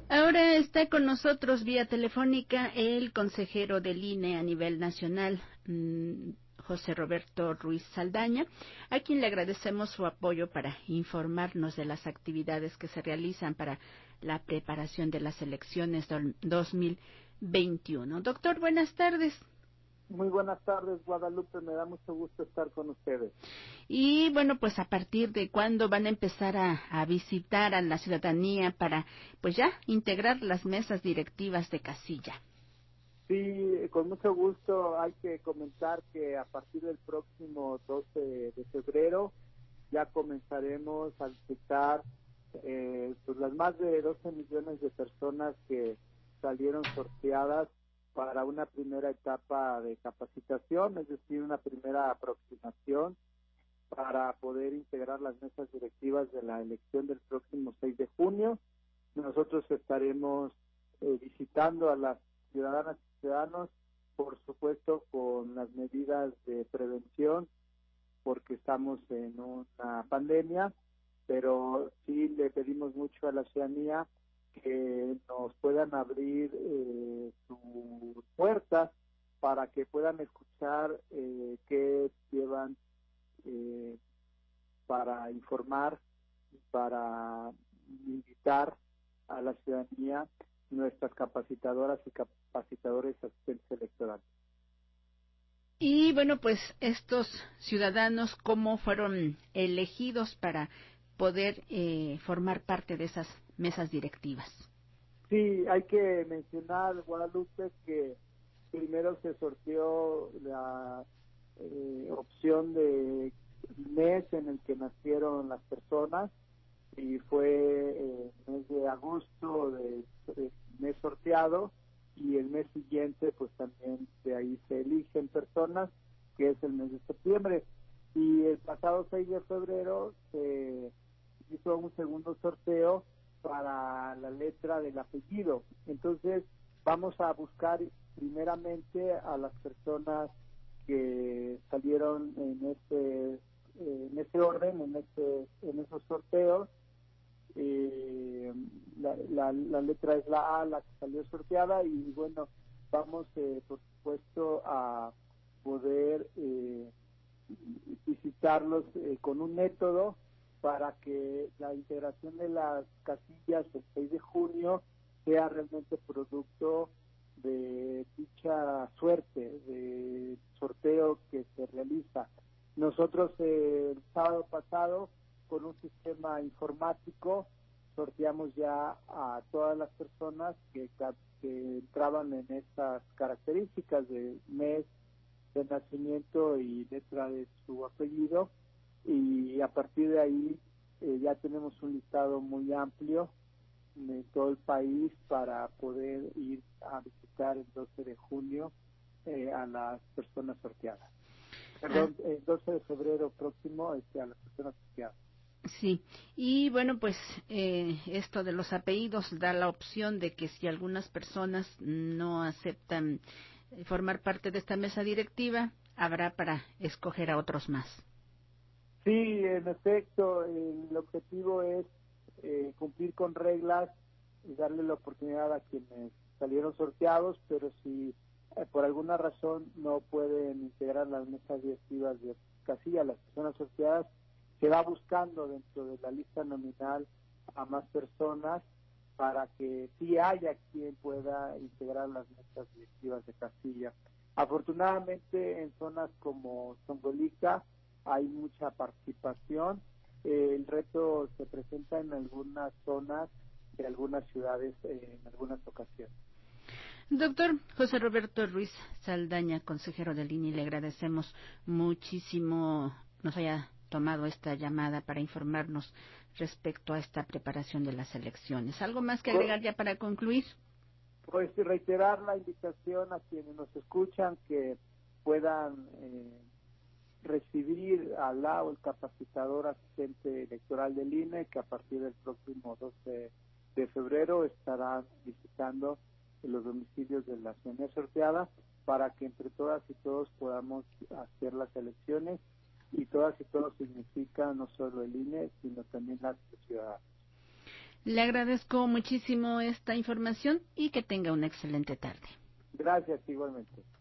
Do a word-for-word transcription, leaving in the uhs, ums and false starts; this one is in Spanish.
Ahora está con nosotros vía telefónica el consejero del I N E a nivel nacional, mmm, José Roberto Ruiz Saldaña, a quien le agradecemos su apoyo para informarnos de las actividades que se realizan para la preparación de las elecciones dos mil veintiuno. Doctor, buenas tardes. Muy buenas tardes, Guadalupe, me da mucho gusto estar con ustedes. Y bueno, pues a partir de cuándo van a empezar a, a visitar a la ciudadanía para, pues ya, integrar las mesas directivas de casilla. Sí, con mucho gusto. Hay que comentar que a partir del próximo doce de febrero ya comenzaremos a visitar eh, pues las más de doce millones de personas que salieron sorteadas para una primera etapa de capacitación, es decir, una primera aproximación para poder integrar las mesas directivas de la elección del próximo seis de junio. Nosotros estaremos eh, visitando a las ciudadanas y ciudadanos, por supuesto, con las medidas de prevención, porque estamos en una pandemia, pero sí le pedimos mucho a la ciudadanía que nos puedan abrir eh, sus puertas para que puedan escuchar eh, qué llevan eh, para informar, para invitar a la ciudadanía nuestras capacitadoras y capacitadores asistentes electorales. Y bueno, pues estos ciudadanos, ¿cómo fueron elegidos para poder eh, formar parte de esas mesas directivas? Sí, hay que mencionar, Guadalupe, que primero se sorteó la eh, opción de mes en el que nacieron las personas y fue eh, el mes de agosto de, de mes sorteado, y el mes siguiente pues también de ahí se eligen personas, que es el mes de septiembre, y el pasado seis de febrero se hizo un segundo sorteo para la letra del apellido. Entonces vamos a buscar primeramente a las personas que salieron en este en ese orden, en este en esos sorteos. Eh, la, la, la letra es la A, la que salió sorteada, y bueno, vamos eh, por supuesto a poder eh, visitarlos eh, con un método para que la integración de las casillas el seis de junio sea realmente producto de dicha suerte, de sorteo que se realiza. Nosotros eh, el sábado pasado, con un sistema informático, sorteamos ya a todas las personas que, que entraban en estas características de mes de nacimiento y letra de su apellido, y a partir de ahí eh, ya tenemos un listado muy amplio en todo el país para poder ir a visitar el doce de junio eh, a las personas sorteadas. Perdón, ah. el doce de febrero próximo este, a las personas sorteadas. Sí, y bueno, pues eh, esto de los apellidos da la opción de que si algunas personas no aceptan formar parte de esta mesa directiva, habrá para escoger a otros más. Sí, en efecto, el objetivo es eh, cumplir con reglas y darle la oportunidad a quienes salieron sorteados, pero si eh, por alguna razón no pueden integrar las mesas directivas de casilla, las personas sorteadas, se va buscando dentro de la lista nominal a más personas para que sí haya quien pueda integrar las mesas directivas de casilla. Afortunadamente, en zonas como Zongolica hay mucha participación. Eh, el reto se presenta en algunas zonas de algunas ciudades eh, en algunas ocasiones. Doctor José Roberto Ruiz Saldaña, consejero del I N E, le agradecemos muchísimo nos haya tomado esta llamada para informarnos respecto a esta preparación de las elecciones. ¿Algo más que agregar ya para concluir? Pues reiterar la invitación a quienes nos escuchan que puedan eh, recibir al la o el capacitador asistente electoral del I N E, que a partir del próximo doce de febrero estarán visitando los domicilios de la ciudadanía sorteada, para que entre todas y todos podamos hacer las elecciones, y todas y todos significa no solo el I N E, sino también las ciudadanas. Le agradezco muchísimo esta información y que tenga una excelente tarde. Gracias, igualmente.